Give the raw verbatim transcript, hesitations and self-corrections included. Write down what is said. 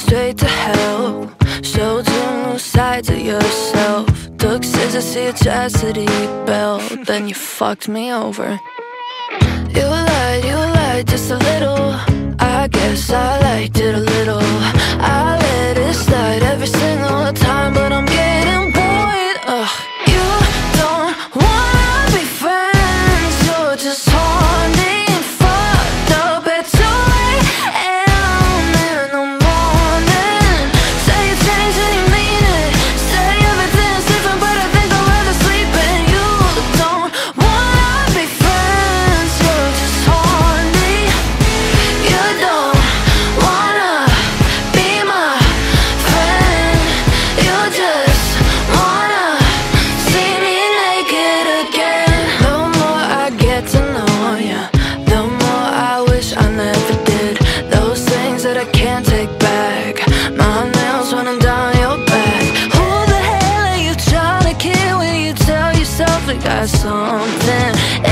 straight to hell. Showed two new sides of yourself. Took scissors to your chastity belt. Then you fucked me over. You lied, you lied just a little. I guess I liked it a little. I let it slide every single time, but I'm getting bored. Ugh. You don't wanna be friends. You're just horny and fucked up at two a m in the morning. Say you changed and you mean it. Say everything's different, but I think I'd rather sleep in. You don't wanna be friends. You're just horny. You don't wanna be my friend. You just wanna see me naked again. The more I get to know you, the more I wish I never did. Those things that I can't take back. My nails running down your back. Who the hell are you trying to kid when you tell yourself we got something?